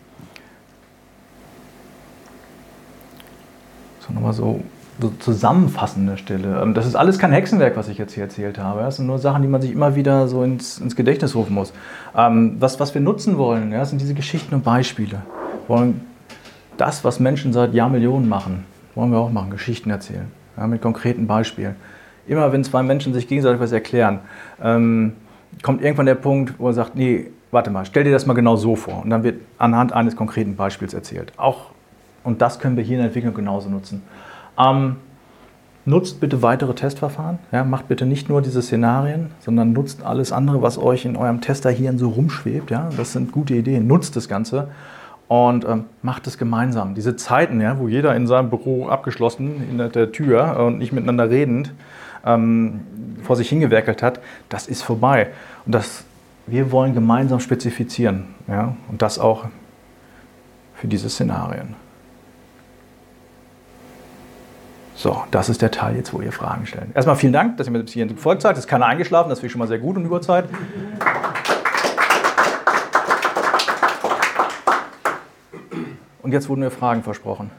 Speaker 1: So, nochmal so, so zusammenfassende Stelle. Das ist alles kein Hexenwerk, was ich jetzt hier erzählt habe. Das sind nur Sachen, die man sich immer wieder so ins, ins Gedächtnis rufen muss. Was, was wir nutzen wollen, ja, sind diese Geschichten und Beispiele. Wir wollen das, was Menschen seit Jahrmillionen machen, wollen wir auch machen, Geschichten erzählen. Ja, mit konkreten Beispielen. Immer wenn zwei Menschen sich gegenseitig was erklären, ähm, kommt irgendwann der Punkt, wo er sagt, nee, warte mal, stell dir das mal genau so vor. Und dann wird anhand eines konkreten Beispiels erzählt. Auch, und das können wir hier in der Entwicklung genauso nutzen. Ähm, nutzt bitte weitere Testverfahren. Ja, macht bitte nicht nur diese Szenarien, sondern nutzt alles andere, was euch in eurem Testerhirn so rumschwebt. Ja? Das sind gute Ideen. Nutzt das Ganze und ähm, macht es gemeinsam. Diese Zeiten, ja, wo jeder in seinem Büro abgeschlossen, in der Tür und nicht miteinander redend, ähm, vor sich hingewerkelt hat, das ist vorbei. Und das, wir wollen gemeinsam spezifizieren, ja? Und das auch für diese Szenarien. So, das ist der Teil jetzt, wo ihr Fragen stellen. Erstmal vielen Dank, dass ihr mir bis hierhin gefolgt seid. Es ist keiner eingeschlafen, das finde ich schon mal sehr gut um die Uhrzeit. Und jetzt wurden mir Fragen versprochen.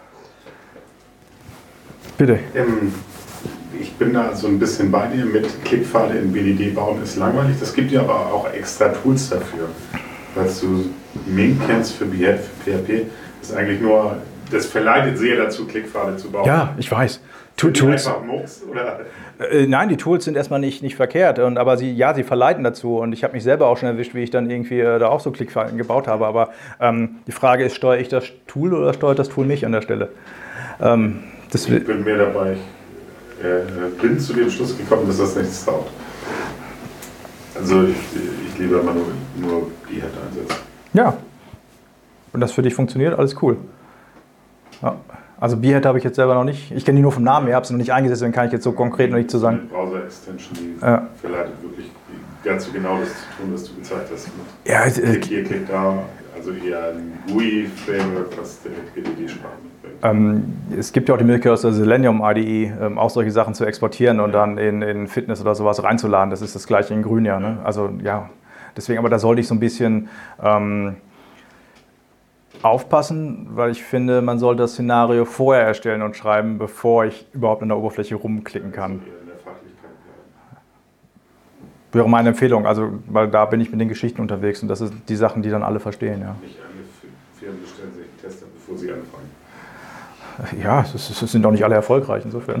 Speaker 1: Bitte.
Speaker 3: Ähm, ich bin da so ein bisschen bei dir mit Klickpfade in B D D bauen ist langweilig. Das gibt ja aber auch extra Tools dafür. Falls du Ming kennst für P H P, ist eigentlich nur, das verleitet sehr dazu, Klickpfade zu bauen.
Speaker 1: Ja, ich weiß. Tools.
Speaker 3: Einfach Murks, oder?
Speaker 1: Äh, nein, die Tools sind erstmal nicht, nicht verkehrt. Und, aber sie, ja, sie verleiten dazu. Und ich habe mich selber auch schon erwischt, wie ich dann irgendwie äh, da auch so Klickfallen gebaut habe. Aber ähm, die Frage ist, steuere ich das Tool oder steuert das Tool mich an der Stelle? Ähm, das
Speaker 3: ich bin mir dabei. Ich äh, bin zu dem Schluss gekommen, dass das nichts taugt. Also ich, ich liebe immer nur, nur die Head einsetzen.
Speaker 1: Ja. Und das für dich funktioniert, alles cool. Ja. Also Behead habe ich jetzt selber noch nicht. Ich kenne die nur vom Namen, ihr habt es noch nicht eingesetzt, dann kann ich jetzt so konkret noch nicht zu sagen.
Speaker 3: Die Browser-Extension, die
Speaker 1: ja.
Speaker 3: verleitet wirklich ganz so genau das zu tun, was du gezeigt hast.
Speaker 1: Ja,
Speaker 3: klick hier, klick da. Also eher ein G U I-Framework, was der B D D-Sprache mitbringt.
Speaker 1: Ähm, es gibt ja auch die Möglichkeit, aus der Selenium I D E ähm, auch solche Sachen zu exportieren und dann in, in Fitness oder sowas reinzuladen. Das ist das gleiche in Grün, ja. Ne? Also ja, deswegen, aber da sollte ich so ein bisschen ähm, aufpassen, weil ich finde, man sollte das Szenario vorher erstellen und schreiben, bevor ich überhaupt in der Oberfläche rumklicken kann.
Speaker 3: Also eher in der Fachlichkeit bleiben.
Speaker 1: Wäre meine Empfehlung, also weil da bin ich mit den Geschichten unterwegs und das sind die Sachen, die dann alle verstehen. Ja.
Speaker 3: Nicht alle Firmen bestellen sich Tester, bevor sie anfangen.
Speaker 1: Ja, es, ist, es sind auch nicht alle erfolgreich insofern.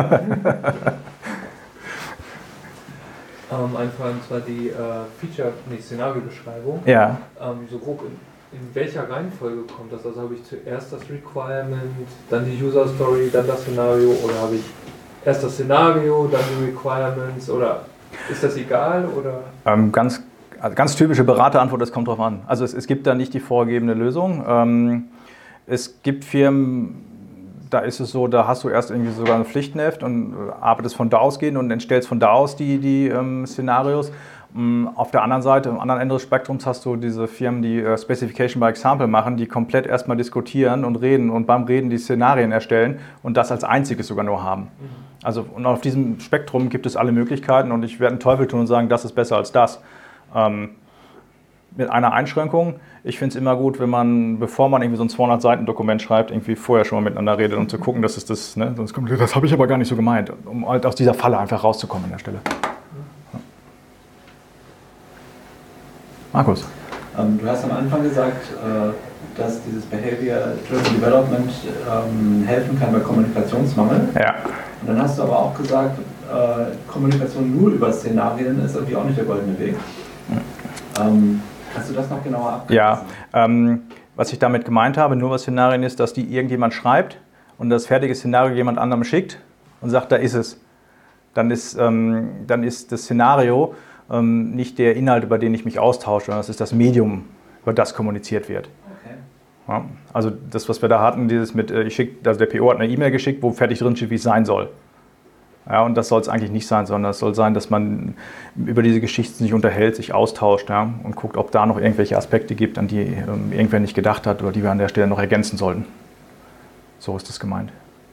Speaker 4: Ähm, einfach und zwar die äh, Feature, nee, Szenariobeschreibung.
Speaker 1: Ja.
Speaker 4: Ähm, so grob in, in welcher Reihenfolge kommt das? Also habe ich zuerst das Requirement, dann die User Story, dann das Szenario oder habe ich erst das Szenario, dann die Requirements oder ist das egal? Oder?
Speaker 1: Ähm, ganz, also ganz typische Beraterantwort, das kommt drauf an. Also es, es gibt da nicht die vorgegebene Lösung. Ähm, es gibt Firmen, da ist es so, da hast du erst irgendwie sogar ein Pflichtenheft und äh, arbeitest von da ausgehend und entstellst von da aus die, die ähm, Szenarios. Ähm, auf der anderen Seite, am anderen Ende des Spektrums hast du diese Firmen, die äh, Specification by Example machen, die komplett erstmal diskutieren und reden und beim Reden die Szenarien erstellen und das als einziges sogar nur haben. Mhm. Also und auf diesem Spektrum gibt es alle Möglichkeiten und ich werde einen Teufel tun und sagen, das ist besser als das. Ähm, mit einer Einschränkung. Ich finde es immer gut, wenn man, bevor man irgendwie so ein zweihundert Seiten Dokument schreibt, irgendwie vorher schon mal miteinander redet, um zu gucken, dass es das, ne, sonst kommt, das habe ich aber gar nicht so gemeint, um halt aus dieser Falle einfach rauszukommen an der Stelle. Ja. Markus.
Speaker 5: Ähm, du hast am Anfang gesagt, äh, dass dieses Behavior-Driven Development ähm, helfen kann bei Kommunikationsmangel.
Speaker 1: Ja.
Speaker 5: Und dann hast du aber auch gesagt, äh, Kommunikation nur über Szenarien ist irgendwie auch nicht der goldene Weg. Ähm, Kannst du das noch genauer abgrenzen?
Speaker 1: Ja, ähm, was ich damit gemeint habe, nur was Szenarien ist, dass die irgendjemand schreibt und das fertige Szenario jemand anderem schickt und sagt, da ist es. Dann ist, ähm, dann ist das Szenario ähm, nicht der Inhalt, über den ich mich austausche, sondern das ist das Medium, über das kommuniziert wird.
Speaker 5: Okay.
Speaker 1: Ja, also das, was wir da hatten, dieses mit, ich schick, also der P O hat eine E-Mail geschickt, wo fertig drin steht, wie es sein soll. Ja, und das soll es eigentlich nicht sein, sondern es soll sein, dass man über diese Geschichten sich unterhält, sich austauscht, ja, und guckt, ob da noch irgendwelche Aspekte gibt, an die ähm, irgendwer nicht gedacht hat oder die wir an der Stelle noch ergänzen sollten. So ist das gemeint.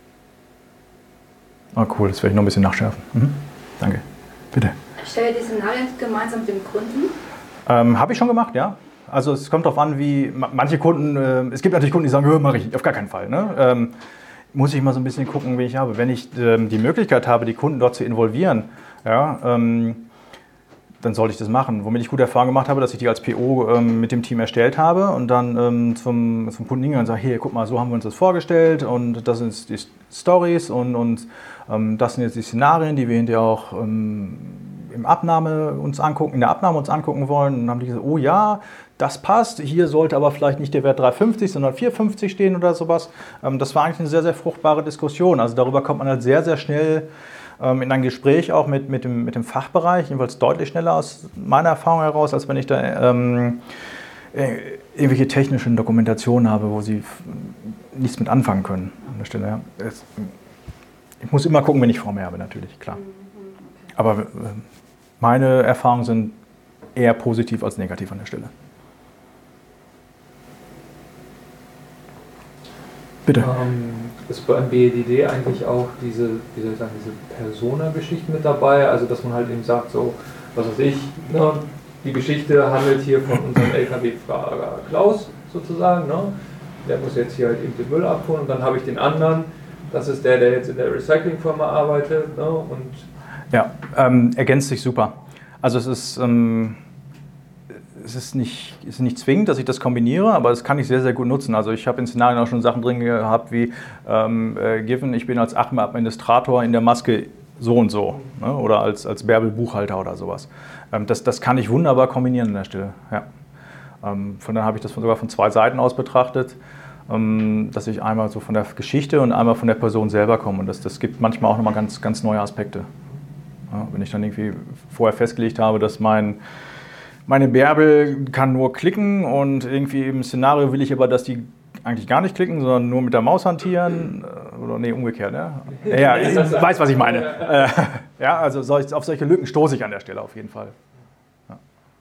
Speaker 1: Ah, cool, das werde ich noch ein bisschen nachschärfen. Mhm. Danke. Bitte.
Speaker 6: Erstelle die Szenarien gemeinsam mit dem Kunden?
Speaker 1: Ähm, Habe ich schon gemacht, ja. Also es kommt darauf an, wie manche Kunden, äh, es gibt natürlich Kunden, die sagen, mache ich auf gar keinen Fall. Ne? Ähm, muss ich mal so ein bisschen gucken, wie ich habe. Wenn ich ähm, die Möglichkeit habe, die Kunden dort zu involvieren, ja, ähm, dann sollte ich das machen. Womit ich gute Erfahrungen gemacht habe, dass ich die als P O ähm, mit dem Team erstellt habe und dann ähm, zum, zum Kunden hingehe und sage, hey, guck mal, so haben wir uns das vorgestellt und das sind die Stories und, und ähm, das sind jetzt die Szenarien, die wir hinterher auch ähm, im Abnahme uns angucken, in der Abnahme uns angucken wollen. Und dann haben die gesagt, oh ja, das passt, hier sollte aber vielleicht nicht der Wert drei fünfzig, sondern vier fünfzig stehen oder sowas. Das war eigentlich eine sehr, sehr fruchtbare Diskussion. Also darüber kommt man halt sehr, sehr schnell in ein Gespräch auch mit, mit, dem, mit dem Fachbereich, jedenfalls deutlich schneller aus meiner Erfahrung heraus, als wenn ich da ähm, irgendwelche technischen Dokumentationen habe, wo sie nichts mit anfangen können an der Stelle. Ja. Ich muss immer gucken, wenn ich vor mir habe, natürlich, klar. Aber äh, meine Erfahrungen sind eher positiv als negativ an der Stelle. Bitte.
Speaker 4: Ähm, ist beim B E D D eigentlich auch diese, wie soll ich sagen, diese Persona-Geschichten mit dabei? Also dass man halt eben sagt, so, was weiß ich, ne, die Geschichte handelt hier von unserem L K W-Fahrer Klaus sozusagen, ne? Der muss jetzt hier halt eben den Müll abholen und dann habe ich den anderen, das ist der, der jetzt in der Recyclingfirma arbeitet, ne? Und
Speaker 1: ja, ähm, ergänzt sich super. Also es ist, ähm, es ist nicht, es ist nicht zwingend, dass ich das kombiniere, aber das kann ich sehr, sehr gut nutzen. Also ich habe in Szenarien auch schon Sachen drin gehabt wie, ähm, äh, given, ich bin als Achme-Administrator in der Maske so und so, ne? Oder als, als Bärbel-Buchhalter oder sowas. Ähm, das, das kann ich wunderbar kombinieren an der Stelle. Ja. Ähm, von daher habe ich das sogar von zwei Seiten aus betrachtet, ähm, dass ich einmal so von der Geschichte und einmal von der Person selber komme. Und das, das gibt manchmal auch nochmal ganz, ganz neue Aspekte. Ja, wenn ich dann irgendwie vorher festgelegt habe, dass mein, meine Bärbel kann nur klicken und irgendwie im Szenario will ich aber, dass die eigentlich gar nicht klicken, sondern nur mit der Maus hantieren. Oder nee, umgekehrt, ne? Ja, ich weiß, was ich meine. Äh, ja, also solch, auf solche Lücken stoße ich an der Stelle auf jeden Fall. Ja.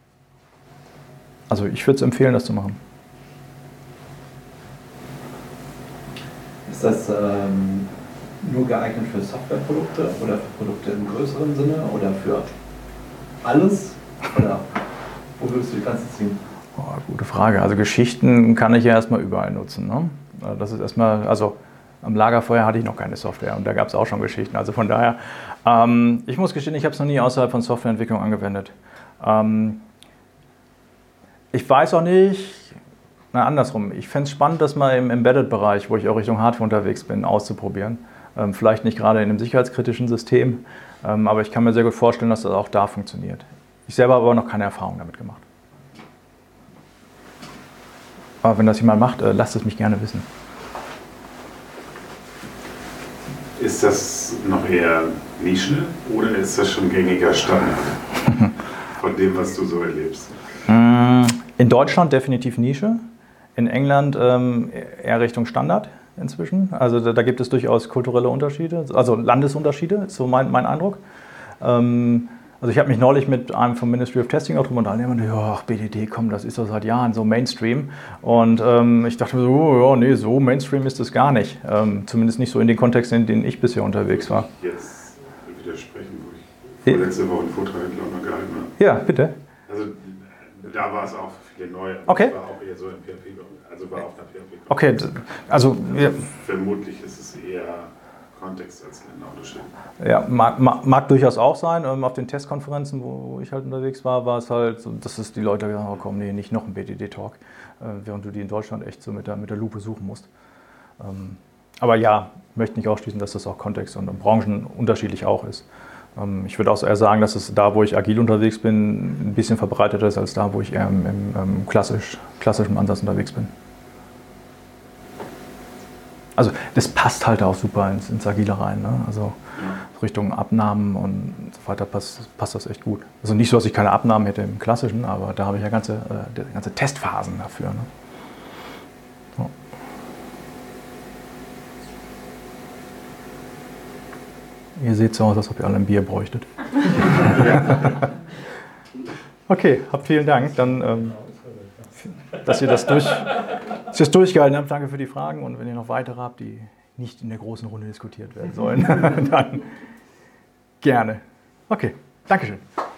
Speaker 1: Also ich würde es empfehlen, das zu machen.
Speaker 5: Ist das ähm, nur geeignet für Softwareprodukte oder für Produkte im größeren Sinne oder für alles? Oder wo würdest du die Grenze ziehen?
Speaker 1: Oh, gute Frage. Also Geschichten kann ich ja erstmal überall nutzen. Ne? Das ist erstmal, also am Lagerfeuer hatte ich noch keine Software und da gab es auch schon Geschichten. Also von daher, ähm, ich muss gestehen, ich habe es noch nie außerhalb von Softwareentwicklung angewendet. Ähm, ich weiß auch nicht, na andersrum, ich fände es spannend, das mal im Embedded-Bereich, wo ich auch Richtung Hardware unterwegs bin, auszuprobieren. Ähm, vielleicht nicht gerade in einem sicherheitskritischen System, ähm, aber ich kann mir sehr gut vorstellen, dass das auch da funktioniert. Ich selber habe aber noch keine Erfahrung damit gemacht. Aber wenn das jemand macht, äh, lasst es mich gerne wissen.
Speaker 3: Ist das noch eher Nische oder ist das schon gängiger Standard von dem, was du so erlebst?
Speaker 1: In Deutschland definitiv Nische, in England ähm, eher Richtung Standard inzwischen. Also da, da gibt es durchaus kulturelle Unterschiede, also Landesunterschiede, ist so mein, mein Eindruck. Ähm, Also ich habe mich neulich mit einem vom Ministry of Testing auch drüber unterhalten, und ja, ach, B D D, komm, das ist doch seit Jahren so Mainstream. Und ähm, ich dachte mir so, oh, ja, nee, so Mainstream ist das gar nicht. Ähm, zumindest nicht so in den Kontexten, in denen ich bisher unterwegs war.
Speaker 3: Jetzt widersprechen, wo ich letzte Woche einen Vortrag in London gehalten habe.
Speaker 1: Ja, bitte.
Speaker 3: Also da war es auch für viele neu.
Speaker 1: Okay.
Speaker 3: Es war auch eher so im P H P, also war auf einer P H P.
Speaker 1: Okay, also... Ja.
Speaker 3: Vermutlich ist es eher Kontext als Länderunterschied.
Speaker 1: Ja, mag, mag, mag durchaus auch sein. Ähm, auf den Testkonferenzen, wo ich halt unterwegs war, war es halt so, dass es die Leute gesagt haben, oh, komm, nee, nicht noch ein B D D-Talk, äh, während du die in Deutschland echt so mit der, mit der Lupe suchen musst. Ähm, aber ja, möchte nicht ausschließen, dass das auch Kontext und Branchen unterschiedlich auch ist. Ähm, ich würde auch eher sagen, dass es da, wo ich agil unterwegs bin, ein bisschen verbreiteter ist, als da, wo ich eher im, im, im klassisch, klassischen Ansatz unterwegs bin. Also das passt halt auch super ins, ins Agile rein. Ne? Also Richtung Abnahmen und so weiter passt, passt das echt gut. Also nicht so, dass ich keine Abnahmen hätte im Klassischen, aber da habe ich ja ganze, äh, ganze Testphasen dafür. Ne? So. Ihr seht so aus, als ob ihr alle ein Bier bräuchtet. Okay, habt vielen Dank. Dann, ähm, dass ihr das durch... dass ihr es durchgehalten habt, danke für die Fragen und wenn ihr noch weitere habt, die nicht in der großen Runde diskutiert werden sollen, dann gerne. Okay, Dankeschön.